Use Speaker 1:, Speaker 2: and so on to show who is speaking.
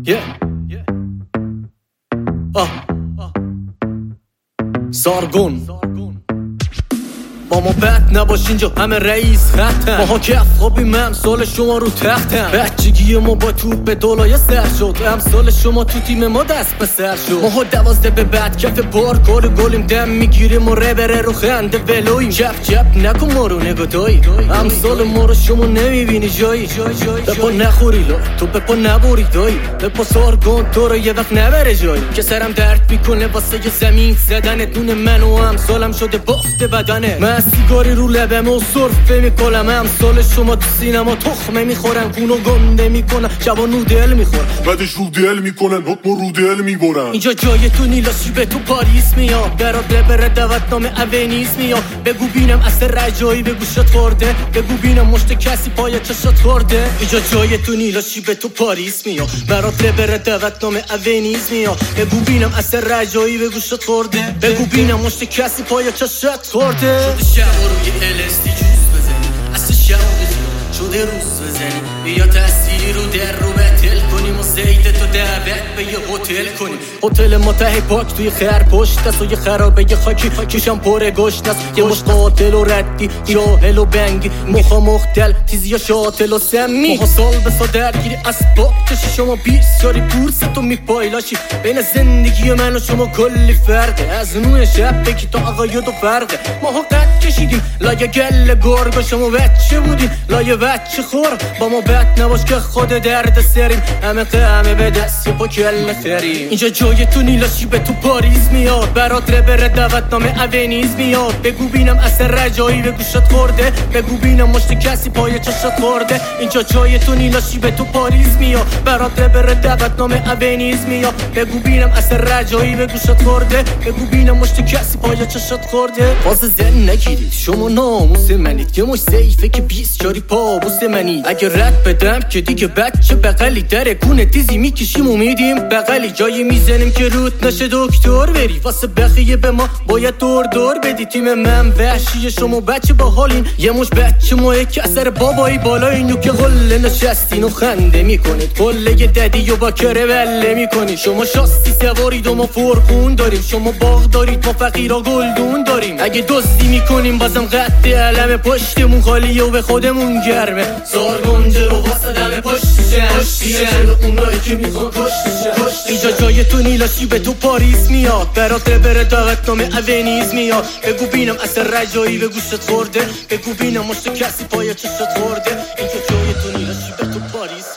Speaker 1: سارگون با ما بد نباش اینجا همه رئیس خطن ماها کف خوابیم امثال شما رو تختن بچگی ما با توپ به دولای سر شد امثال شما تو تیم ما دست به سر شد ماها 12 به بعد کف بار کار گلیم دم میگیریم و ربره رو خنده ولویم جب نکن ما رو نگاه امثال ما رو شما نمیبینی جایی بپا نخوری لا تو بپا نبوری دایی بپا سارگون تو رو یه وقت نبره جایی که سرم درد میکنه واسه یه زمین زدنه دونه من و امثالم شده بافت بدنه سیگاری رو لبم و سرفه میکنم امثال شما تو سینما تخمه میخورن کونو گنده میکنن شبا نودل میخورن
Speaker 2: بعدش رو دل میکنن حکم رو دل میبرن
Speaker 1: اینجا جای تو نیلاشی به تو پاریس میاد برات بره دعوتنامه اونیس میاد بگو بینم اثر رجایی به گوشت خورده بگو بینم مشت کسی پای چشات خورده اینجا جای تو نیلاشی به تو پاریس میاد برات بره دعوتنامه اونیس میاد بگو بینم اثر رجایی به گوشت خورده بگو بینم مشت کسی پای چشات خورده شب روی LSD جوز بزنی اصل شب شده روز بزنی بیا تأثیری رو در رو بتل کنیم و زیده تو دعوت به یه هتل کنیم هتل ما ته پاک توی خر پشت است و یه خرابه یه خاکی کشم پر گشت است یه مش قاتل و ردی جاهل و بنگی مخا مختل تیزی یا شاتل و سمی مخا سال بسا درگیری اسباب کشی شما بیسیاری پورست و میپایلاشی بین زندگی من و شما کلی فرقه از نوع شب بگی تا عقاید و فرقه ماها قد کشیدیم لایه گل گرگ شما بچه بودیم لایه بچه خور با ما بد نباش که خود درد سریم همه قهمه به دستی با کل خریم اینجا جای تو نیلاشی به تو پاریس میاد برات بره دعوتنامه اونیس میاد بگو بینم اثر رجایی به گوشت خورده بگو بینم مشت کسی پای چشات خورده اینجا جای تو نیلاشی به تو پاریس میاد برات بره دعوتنامه اونیس میاد بگو بینم اثر رجایی به گوشت خورده بگو بینم مشت کسی پای چشات خورده واسه زن نگیرید شما ناموس منید یه مش سیفه که 20 جاری پابوس منید اگه رد بدم که دیگه بچه بغلی در کونه تیزی میکشیم و میدیم بغلی جایی میزنیم که روت نشه دکتر بری واسه بخیه به ما باید دور بدی تیم من وحشیه شما بچه با حالین یه مش بچه ماه که اثر بابایی بالا اینو که غله نشستین و خنده میکنید قله یه ددی و با کره بله میکنید شما شاستی سوارید و ما فرقون داریم شما باغ دارید ما فقیرا گلدون داریم اگه دزدی میکنیم بازم قد علم پشتمون خالیه و به خودمون گرمه سارگون جلو واسه دم پشتشه اونایی که میخوان کشتشه اینجا جای تو نیلاشی به تو پاریس میاد برات بره دعوتنامه اونیس میاد بگو بینم اثر رجایی به گوشت خورده بگو بینم مشت کسی پای چشات خورده اینجا جای تو نیلاشی به تو پاریس